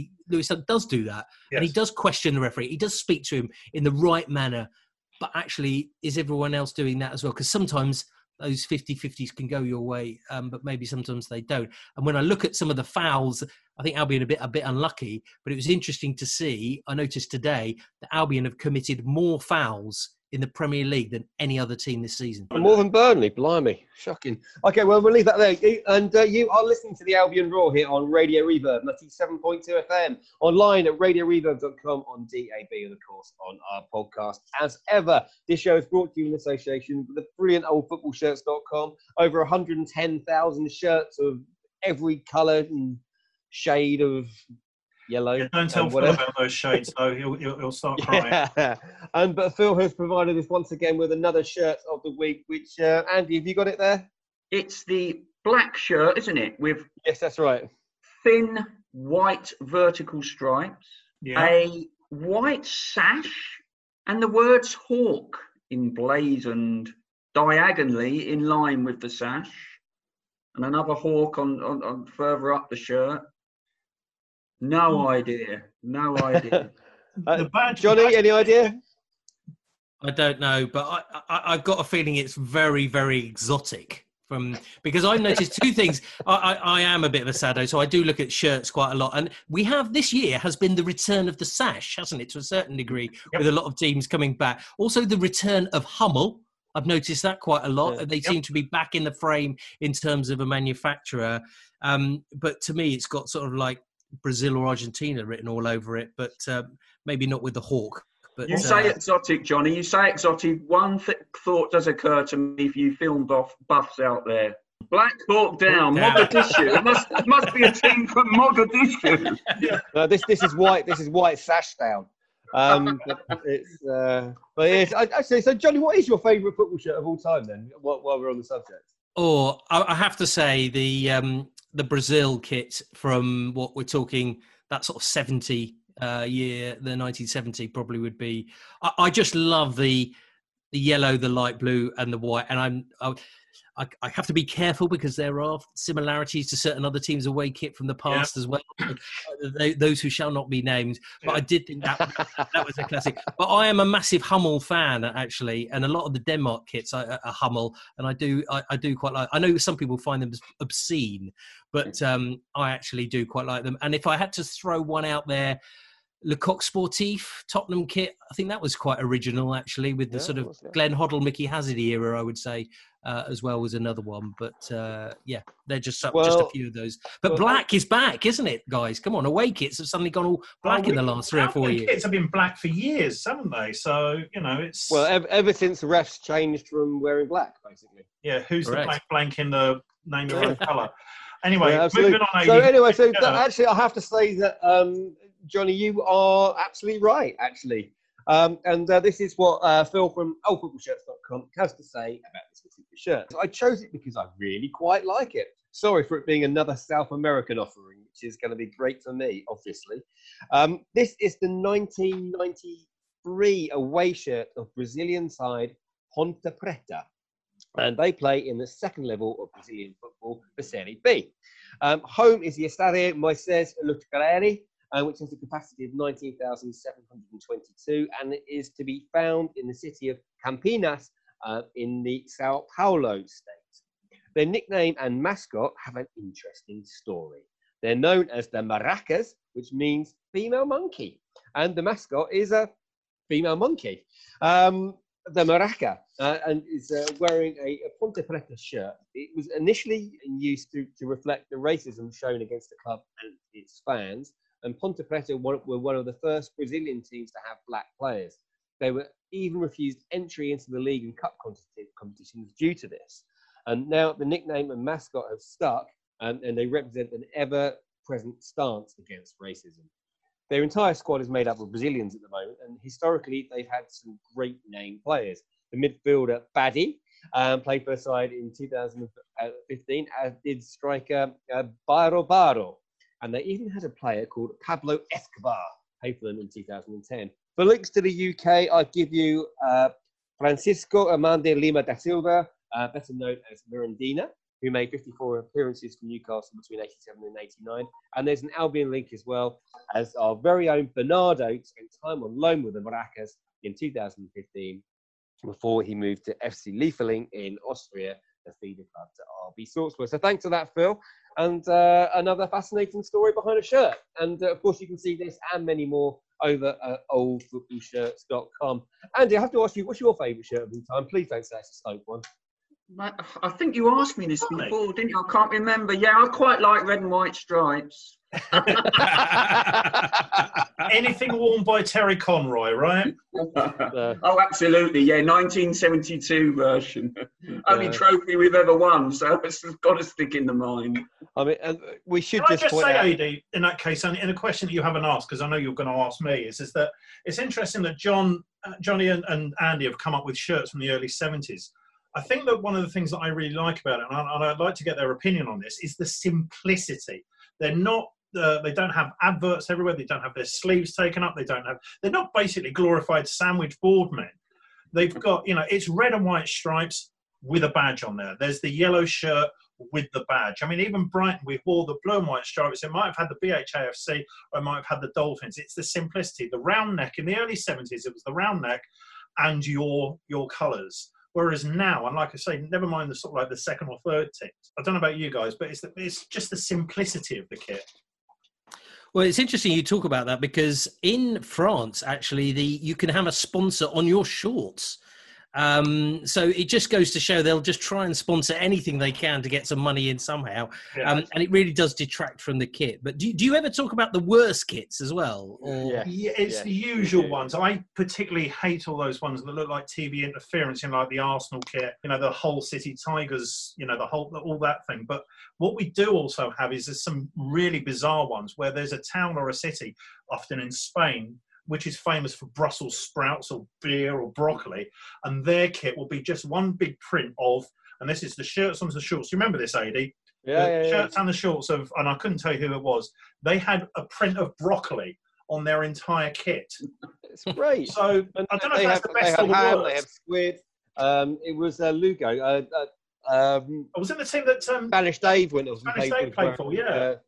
does do that. Yes. And he does question the referee. He does speak to him in the right manner. But actually, is everyone else doing that as well? Because sometimes those 50-50s can go your way, but maybe sometimes they don't. And when I look at some of the fouls, I think Albion a bit unlucky, but it was interesting to see. I noticed today that Albion have committed more fouls in the Premier League than any other team this season. More than Burnley, blimey. Shocking. Okay, well, we'll leave that there. And you are listening to the Albion Roar here on Radio Reverb, 97.2 FM, online at radioreverb.com, on DAB, and of course on our podcast. As ever, this show is brought to you in association with the brilliant oldfootballshirts.com. Over 110,000 shirts of every colour and shade of yellow. Yeah, don't tell Phil about those shades, though. He'll start crying. Yeah. But Phil has provided us once again with another shirt of the week, which, Andy, have you got it there? It's the black shirt, isn't it? With yes, that's right. Thin white vertical stripes, a white sash, and the words Hawk emblazoned diagonally in line with the sash, and another hawk on further up the shirt. No idea. Johnny, any idea? I don't know, but I've got a feeling it's very, very exotic. Because I've noticed 2 things. I am a bit of a sado, so I do look at shirts quite a lot. And we have, this year has been the return of the sash, hasn't it, to a certain degree, with a lot of teams coming back. Also the return of Hummel. I've noticed that quite a lot. They seem to be back in the frame in terms of a manufacturer. But to me, it's got sort of like Brazil or Argentina written all over it, but maybe not with the hawk. But, you say exotic, Johnny. You say exotic. One thought does occur to me for you film buffs out there. Black Hawk Down, Mogadishu. It must be a team from Mogadishu. No, this is white. This is White Sash Down. But it's actually. So, Johnny, what is your favourite football shirt of all time? Then, while we're on the subject. Oh, I have to say the Brazil kit from what we're talking, that sort of 70 year, the 1970 probably would be. I just love the yellow, the light blue, and the white. And I have to be careful because there are similarities to certain other teams' away kit from the past as well. Those who shall not be named. But I did think that was a classic. But I am a massive Hummel fan, actually, and a lot of the Denmark kits are Hummel, and I do quite like. I know some people find them obscene, but I actually do quite like them. And if I had to throw one out there, Le Coq Sportif Tottenham kit, I think that was quite original, actually, with the sort of Glenn Hoddle, Mickey Hazard era, I would say, as well, was another one. But they're just a few of those. But black is back, isn't it, guys? Come on, away kits have suddenly gone all black in the last 3 or 4 years. Kits have been black for years, haven't they? So, it's... Well, ever since the refs changed from wearing black, basically. Yeah, who's Correct. The blank in the name of the colour? Anyway, moving on. Actually, I have to say that... Johnny, you are absolutely right, actually. This is what Phil from oldfootballshirts.com has to say about this particular shirt. I chose it because I really quite like it. Sorry for it being another South American offering, which is going to be great for me, obviously. This is the 1993 away shirt of Brazilian side Ponte Preta. And they play in the second level of Brazilian football, the Serie B. Home is the Estadio Moisés Lucarelli, which has a capacity of 19,722, and it is to be found in the city of Campinas in the Sao Paulo state. Their nickname and mascot have an interesting story. They're known as the Maracas, which means female monkey, and the mascot is a female monkey. The Maraca, and is wearing a Ponte Preta shirt. It was initially used to reflect the racism shown against the club and its fans. And Ponte Preta were one of the first Brazilian teams to have black players. They were even refused entry into the league and cup competitions due to this. And now the nickname and mascot have stuck, and they represent an ever-present stance against racism. Their entire squad is made up of Brazilians at the moment, and historically they've had some great name players. The midfielder Badie played for the side in 2015, as did striker Bairo. And they even had a player called Pablo Escobar play for them in 2010. For links to the UK, I'll give you Francisco Amande Lima da Silva, better known as Mirandina, who made 54 appearances for Newcastle between 87 and 89. And there's an Albion link as well, as our very own Bernardo spent time on loan with the Maracas in 2015 before he moved to FC Lieferling in Austria, the feeder club to RB Salzburg. So thanks for that, Phil. And another fascinating story behind a shirt. And of course, you can see this and many more over at oldfootballshirts.com. Andy, I have to ask you, what's your favourite shirt of all time? Please don't say it's a Stoke one. I think you asked me this before, didn't you? I can't remember. Yeah, I quite like red and white stripes. Anything worn by Terry Conroy, right? Oh, absolutely. Yeah, 1972 version. Only trophy we've ever won, so it's got to stick in the mind. I mean, we should Can just I say, AD, in that case, and in a question that you haven't asked, because I know you're going to ask me, is that it's interesting that Johnny and Andy have come up with shirts from the early 70s. I think that one of the things that I really like about it, and I'd like to get their opinion on this, is the simplicity. They're not. They don't have adverts everywhere. They don't have their sleeves taken up. They're not basically glorified sandwich board men. They've got, it's red and white stripes with a badge on there. There's the yellow shirt with the badge. I mean, even Brighton, we wore the blue and white stripes. It might have had the BHAFC, or it might have had the Dolphins. It's the simplicity. The round neck in the early 70s, it was the round neck and your colours. Whereas now, and like I say, never mind the sort of like the second or third teams. I don't know about you guys, but it's just the simplicity of the kit. Well, it's interesting you talk about that because in France, actually, you can have a sponsor on your shorts. So it just goes to show they'll just try and sponsor anything they can to get some money in somehow. And it really does detract from the kit. But do you ever talk about the worst kits as well? Or? Yeah, it's the usual ones. I particularly hate all those ones that look like TV interference, like the Arsenal kit, the Hull City Tigers, all that thing. But what we do also have is there's some really bizarre ones where there's a town or a city, often in Spain, which is famous for Brussels sprouts or beer or broccoli, and their kit will be just one big print of, and this is the shirts onto the shorts. Do you remember this, Adi? Shirts and the shorts of, and I couldn't tell you who it was. They had a print of broccoli on their entire kit. It's great. So I don't know if that's the best or the worst. They have squid. It was Lugo. I was in the team that Spanish Dave went. Spanish Dave played for, the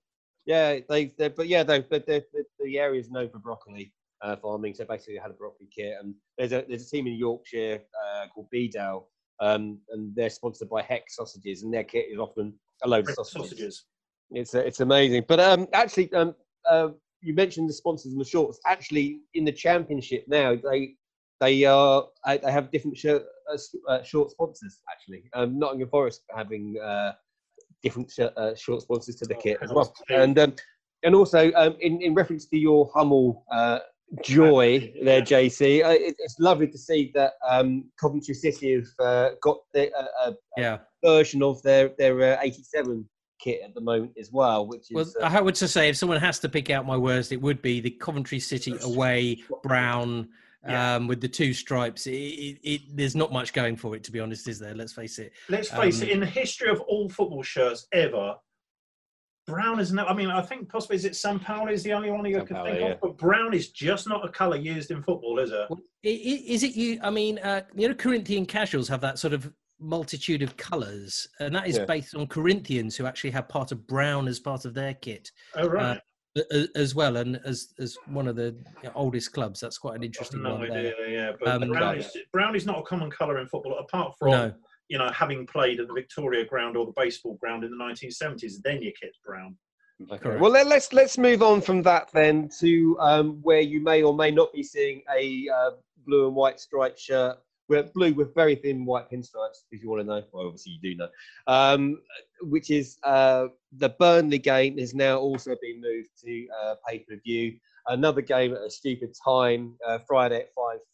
area is known for broccoli farming. So basically, they had a broccoli kit, and there's a team in Yorkshire called Bedale, and they're sponsored by Hex Sausages, and their kit is often a load of sausages. It's amazing. But actually, you mentioned the sponsors and the shorts. Actually, in the Championship now, they have different short sponsors. Actually, Nottingham Forest having different short sponsors to the kit as well. And also in reference to your Hummel joy there, JC, it's lovely to see that Coventry City have got a version of their 87 kit at the moment as well, which is I would say if someone has to pick out my worst, it would be the Coventry City away brown with the two stripes. There's not much going for it, to be honest, is there? Let's face it. In the history of all football shirts ever, brown isn't. I mean, I think possibly is it Sampaoli is the only one you can think of, but brown is just not a colour used in football, is it? Well, is it you? I mean, Corinthian casuals have that sort of multitude of colours, and that is based on Corinthians who actually have part of brown as part of their kit. Oh, right. As well, and as one of the oldest clubs, that's quite an interesting one. But brown is not a common colour in football, apart from having played at the Victoria Ground or the baseball ground in the 1970s. Then your kit's brown. Okay. Well, let's move on from that then to where you may or may not be seeing a blue and white striped shirt. We're blue with very thin white pinstripes, if you want to know. Well, obviously you do know. Which is the Burnley game has now also been moved to pay-per-view. Another game at a stupid time, Friday at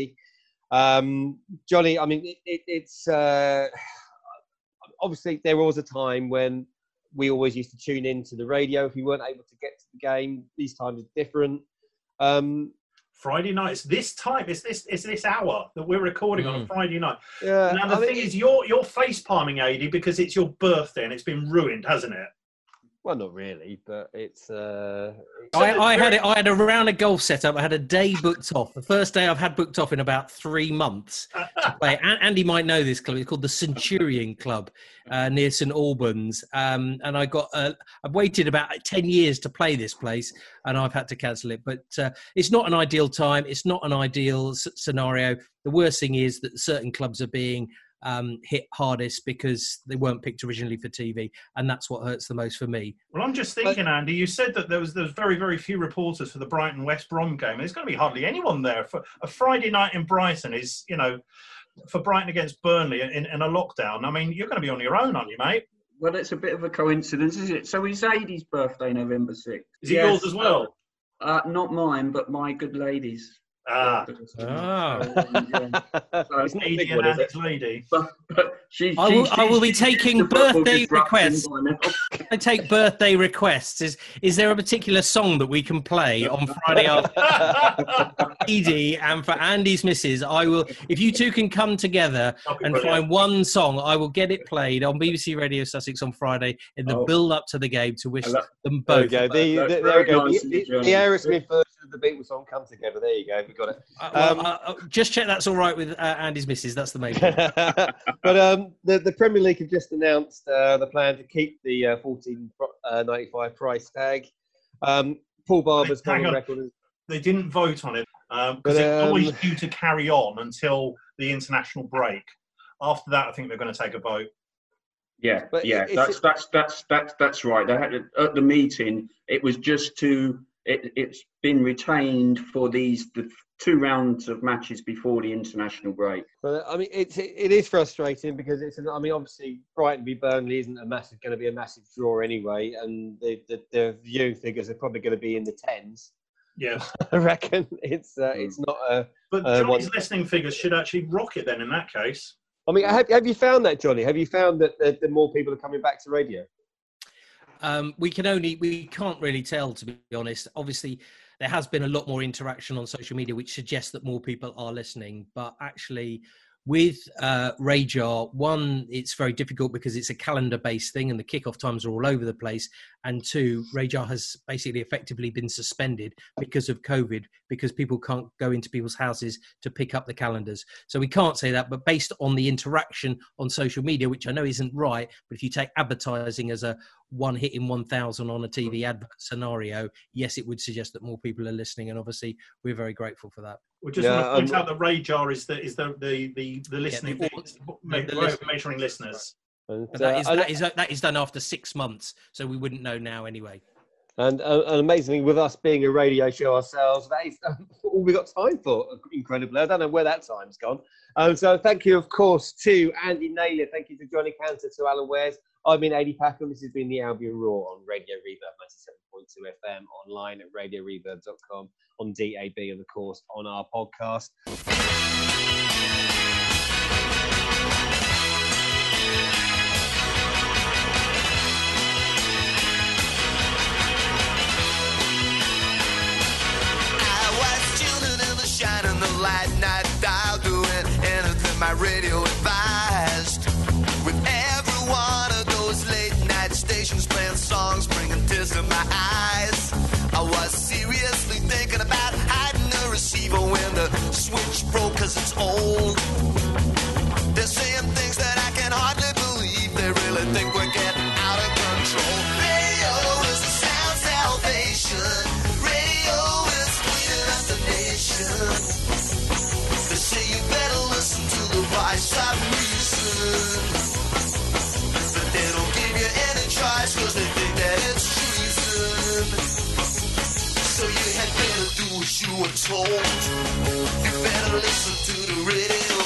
5:30. Johnny, I mean, it's obviously there was a time when we always used to tune into the radio if we weren't able to get to the game. These times are different. Friday night. It's this time. It's this hour that we're recording on a Friday night. Yeah. Now the thing is, you're face palming, Adi, because it's your birthday and it's been ruined, hasn't it? Well, not really, but it's. I had a round of golf set up. I had a day booked off. The first day I've had booked off in about 3 months to play. Andy might know this club. It's called the Centurion Club near St Albans. And I've waited about 10 years to play this place, and I've had to cancel it. But it's not an ideal time. It's not an ideal scenario. The worst thing is that certain clubs are being hit hardest because they weren't picked originally for TV, and that's what hurts the most for me. Well, I'm just thinking, Andy, you said that there was very, very few reporters for the Brighton West Brom game. There's going to be hardly anyone there for a Friday night in Brighton. Is for Brighton against Burnley in a lockdown. I mean, you're going to be on your own, aren't you, mate? Well, it's a bit of a coincidence, is it? So it's Adi's birthday, November 6th. Is it yours as well? Not mine, but my good lady's. Oh. So it's Adi and Andy's lady. But I will be taking birthday requests. I take birthday requests. Is there a particular song that we can play on Friday afternoon? Adi and for Andy's missus, I will. If you two can come together and find one song, I will get it played on BBC Radio Sussex on Friday in the build-up to the game to wish them both. There we go. There we go. The Aerosmith version of the Beatles song "Come Together." There you go. We got it. Just check that's all right with Andy's missus. That's the main thing. But the Premier League have just announced the plan to keep the $14.95 price tag. Paul Barber's current record. They didn't vote on it because it's always due to carry on until the international break. After that, I think they're going to take a vote. Yeah, that's right. They had at the meeting. It was just to it's been retained for the 2 rounds of matches before the international break. But I mean, it is frustrating because obviously Brighton v Burnley isn't going to be a massive draw anyway, and the viewing figures are probably going to be in the tens. Yeah, I reckon it's not a. But Johnny's listening figures should actually rocket then in that case. I mean, have you found that, Johnny? Have you found that the more people are coming back to radio? We can't really tell, to be honest. Obviously, there has been a lot more interaction on social media, which suggests that more people are listening. But actually, with Radar, one, it's very difficult because it's a calendar-based thing and the kickoff times are all over the place. And two, Radar has basically effectively been suspended because of COVID, because people can't go into people's houses to pick up the calendars. So we can't say that, but based on the interaction on social media, which I know isn't right, but if you take advertising as a one hit in 1,000 on a TV advert scenario, yes, it would suggest that more people are listening. And obviously, we're very grateful for that. We just want to point out that Radar is the listening, measuring listeners. And, that is done after 6 months, so we wouldn't know now anyway. And amazingly, with us being a radio show ourselves, that is all we've got time for, incredibly. I don't know where that time's gone. So thank you, of course, to Andy Naylor. Thank you to Johnny Cantor, to Alan Wares. I've been Adi Packham. This has been the Albion Roar on Radio Reverb 97.2 FM, online at radioreverb.com, on DAB, and of course on our podcast. Shining the light night dial, doing anything my radio advised. With every one of those late night stations playing songs, bringing tears to my eyes. I was seriously thinking about hiding the receiver when the switch broke, 'cause it's old. They're saying things that I can hardly believe. They really think we're getting out of control. Radio is the sound salvation. Radio is cleaning up the nation. They say you better listen to the voice of reason. But they don't give you any choice, 'cause they think that it's treason. So you had better do as you were told. You better listen to the radio.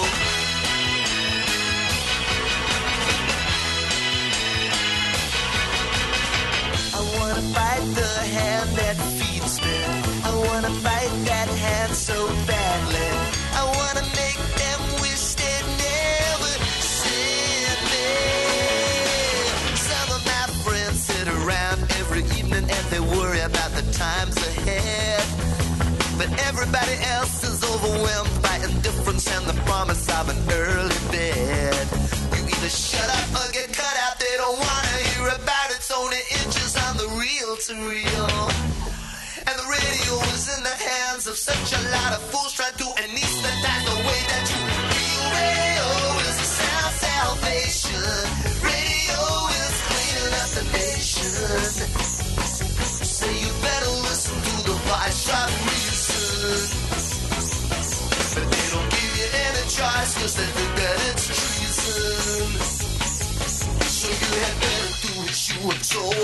I wanna fight the hand that feeds me. I wanna fight that hand so badly. I wanna make them wish they'd never seen me. Some of my friends sit around every evening and they worry about the times ahead. But everybody else is overwhelmed by indifference and the promise of an early bed. You either shut up or get cut out. They don't wanna hear about it. It's only inches on the reel to reel. And the radio is in the hands of such a lot of fools trying to anesthetize the way that you feel. Radio is the sound salvation. Radio is cleaning up the nation. So you better listen to the voice of reason. But they don't give you any choice, 'cause they think that it's treason. So you had better do what you were told.